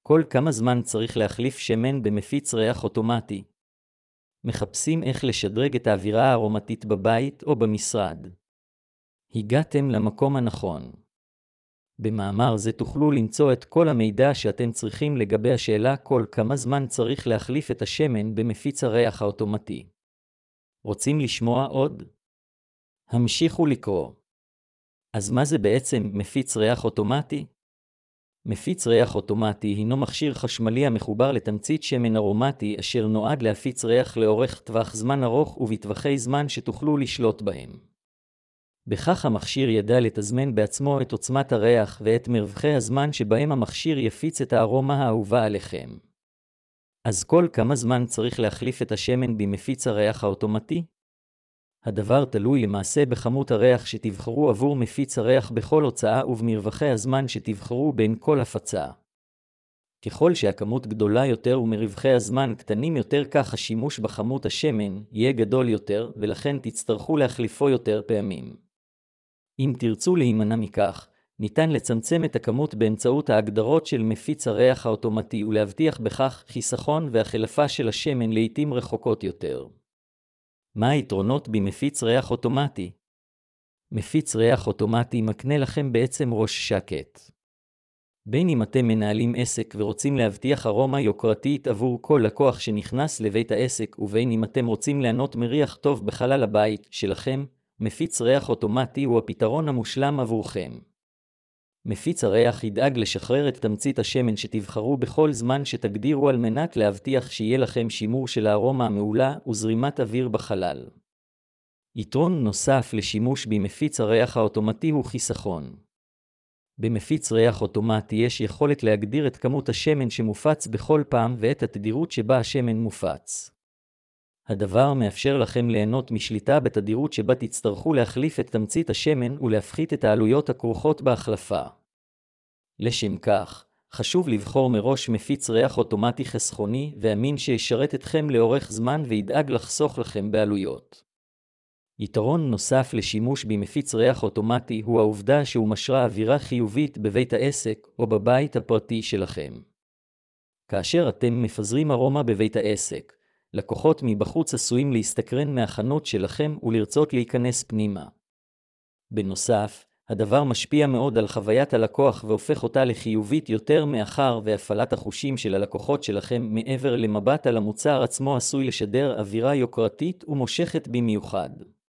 כל כמה זמן צריך להחליף שמן במפיץ ריח אוטומטי? מחפשים איך לשדרג את האווירה הארומטית בבית או במשרד. הגעתם למקום הנכון. במאמר זה תוכלו למצוא את כל המידע שאתם צריכים לגבי השאלה כל כמה זמן צריך להחליף את השמן במפיץ הריח האוטומטי. רוצים לשמוע עוד? המשיכו לקרוא. אז מה זה בעצם מפיץ ריח אוטומטי? מפיץ ריח אוטומטי הינו מכשיר חשמלי המחובר לתמצית שמן ארומטי אשר נועד להפיץ ריח לאורך טווח זמן ארוך ובטווחי זמן שתוכלו לשלוט בהם. בכך המכשיר ידע לתזמן בעצמו את עוצמת הריח ואת מרווחי הזמן שבהם המכשיר יפיץ את הארומה האהובה עליכם. אז כל כמה זמן צריך להחליף את השמן במפיץ הריח האוטומטי? הדבר תלוי למעשה בכמות הריח שתבחרו עבור מפיץ הריח בכל הוצאה ובמרווחי הזמן שתבחרו בין כל הפצה. ככל שהכמות גדולה יותר ומרווחי הזמן קטנים יותר, כך השימוש בכמות השמן יהיה גדול יותר ולכן תצטרכו להחליפו יותר פעמים. אם תרצו להימנע מכך, ניתן לצמצם את הכמות באמצעות ההגדרות של מפיץ הריח האוטומטי ולהבטיח בכך חיסכון והחלפה של השמן לעתים רחוקות יותר. מה היתרונות במפיץ ריח אוטומטי? מפיץ ריח אוטומטי מקנה לכם בעצם ראש שקט. בין אם אתם מנהלים עסק ורוצים להבטיח ארומה יוקרתית עבור כל לקוח שנכנס לבית העסק, ובין אם אתם רוצים ליהנות מריח טוב בחלל הבית שלכם, מפיץ ריח אוטומטי הוא הפתרון המושלם עבורכם. מפיץ הריח ידאג לשחרר את תמצית השמן שתבחרו בכל זמן שתגדירו על מנת להבטיח שיהיה לכם שימור של הארומה המעולה וזרימת אוויר בחלל. יתרון נוסף לשימוש במפיץ הריח האוטומטי הוא חיסכון. במפיץ ריח אוטומטי יש יכולת להגדיר את כמות השמן שמופץ בכל פעם ואת התדירות שבה השמן מופץ. הדבר מאפשר לכם ליהנות משליטה בתדירות שבה תצטרכו להחליף את תמצית השמן ולהפחית את העלויות הכרוכות בהחלפה. לשם כך, חשוב לבחור מראש מפיץ ריח אוטומטי חסכוני ואמין שישרת אתכם לאורך זמן וידאג לחסוך לכם בעלויות. יתרון נוסף לשימוש במפיץ ריח אוטומטי הוא העובדה שהוא משרה אווירה חיובית בבית העסק או בבית הפרטי שלכם. כאשר אתם מפזרים ארומה בבית העסק, לקוחות מבחוץ עשויים להסתקרן מהחנות שלכם ולרצות להיכנס פנימה. בנוסף, הדבר משפיע מאוד על חוויית הלקוח והופך אותה לחיובית יותר מאחר והפעלת החושים של הלקוחות שלכם מעבר למבט על המוצר עצמו עשוי לשדר אווירה יוקרתית ומושכת במיוחד.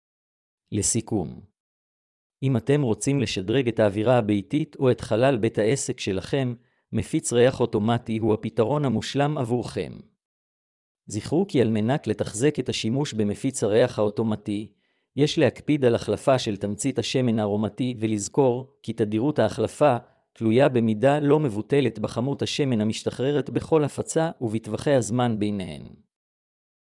לסיכום, אם אתם רוצים לשדרג את האווירה הביתית או את חלל בית העסק שלכם, מפיץ ריח אוטומטי הוא הפתרון המושלם עבורכם. זכרו כי על מנת לתחזק את השימוש במפיץ הריח האוטומטי, יש להקפיד על החלפה של תמצית השמן הארומטי ולזכור כי תדירות ההחלפה תלויה במידה לא מבוטלת בכמות השמן המשתחררת בכל הפצה ובטווחי הזמן ביניהן.